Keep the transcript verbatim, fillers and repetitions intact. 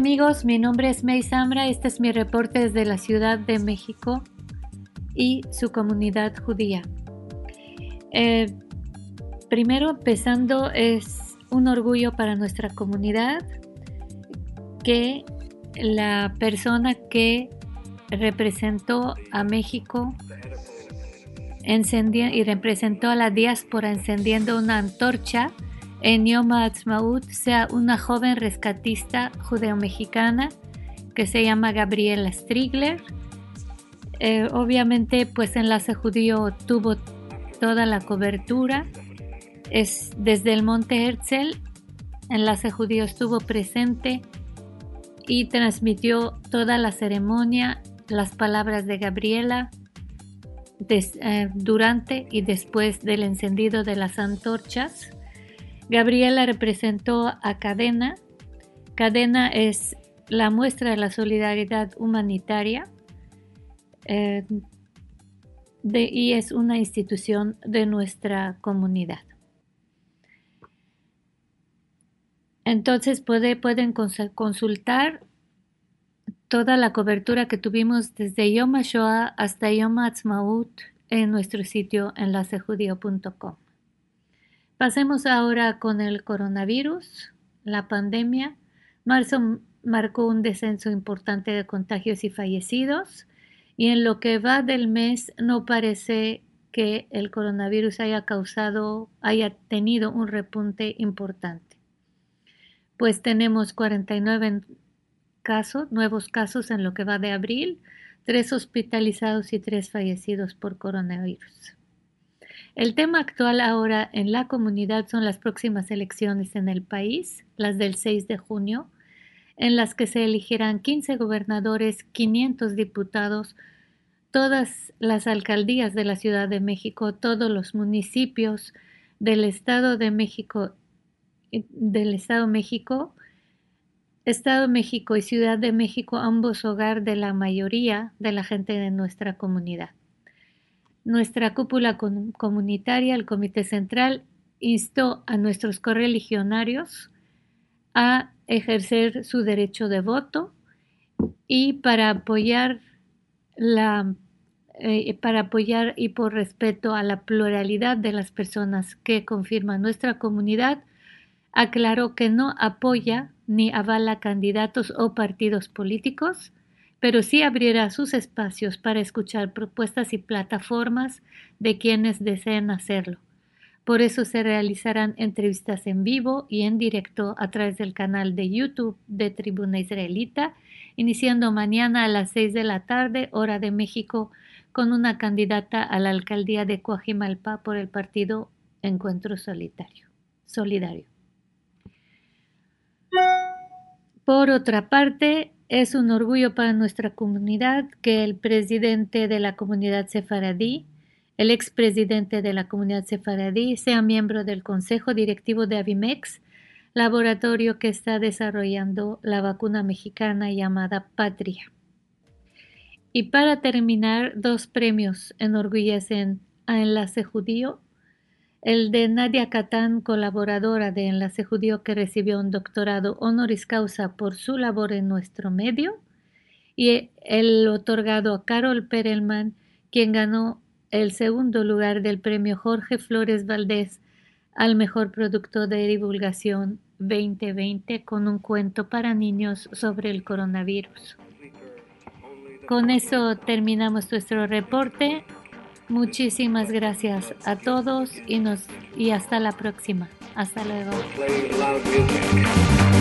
amigos, mi nombre es May Samra. Este es mi reporte desde la Ciudad de México y su comunidad judía. Eh, primero, empezando, es un orgullo para nuestra comunidad que la persona que representó a México encendió, y representó a la diáspora encendiendo una antorcha en Yom HaAtzmaut sea una joven rescatista judeo-mexicana que se llama Gabriela Strigler. Eh, obviamente, pues Enlace Judío tuvo toda la cobertura. Es desde el Monte Herzl, Enlace Judío estuvo presente y transmitió toda la ceremonia, las palabras de Gabriela des, eh, durante y después del encendido de las antorchas. Gabriela representó a Cadena. Cadena es la muestra de la solidaridad humanitaria eh, de, y es una institución de nuestra comunidad. Entonces puede, pueden consultar toda la cobertura que tuvimos desde Yom HaShoah hasta Yom HaAtzmaut en nuestro sitio enlace judío punto com. Pasemos ahora con el coronavirus, la pandemia. Marzo marcó un descenso importante de contagios y fallecidos, y en lo que va del mes no parece que el coronavirus haya causado, haya tenido un repunte importante. Pues tenemos cuarenta y nueve casos, nuevos casos en lo que va de abril, tres hospitalizados y tres fallecidos por coronavirus. El tema actual ahora en la comunidad son las próximas elecciones en el país, las del seis de junio, en las que se elegirán quince gobernadores, quinientos diputados, todas las alcaldías de la Ciudad de México, todos los municipios del Estado de México, del Estado de México, Estado de México y Ciudad de México, ambos hogar de la mayoría de la gente de nuestra comunidad. Nuestra cúpula comunitaria, el Comité Central, instó a nuestros correligionarios a ejercer su derecho de voto y para apoyar la eh, para apoyar y por respeto a la pluralidad de las personas que conforman nuestra comunidad, aclaró que no apoya ni avala candidatos o partidos políticos, pero sí abrirá sus espacios para escuchar propuestas y plataformas de quienes deseen hacerlo. Por eso se realizarán entrevistas en vivo y en directo a través del canal de YouTube de Tribuna Israelita, iniciando mañana a las seis de la tarde, hora de México, con una candidata a la alcaldía de Coajimalpa por el partido Encuentro Solitario, Solidario. Por otra parte, es un orgullo para nuestra comunidad que el presidente de la comunidad sefaradí, el expresidente de la comunidad sefaradí, sea miembro del consejo directivo de Avimex, laboratorio que está desarrollando la vacuna mexicana llamada Patria. Y para terminar, dos premios enorgullecen a Enlace Judío. El de Nadia Catán, colaboradora de Enlace Judío, que recibió un doctorado honoris causa por su labor en nuestro medio, y el otorgado a Carol Perelman, quien ganó el segundo lugar del premio Jorge Flores Valdés al mejor producto de divulgación veinte veinte con un cuento para niños sobre el coronavirus. Con eso terminamos nuestro reporte. Muchísimas gracias a todos y, nos, y hasta la próxima. Hasta luego.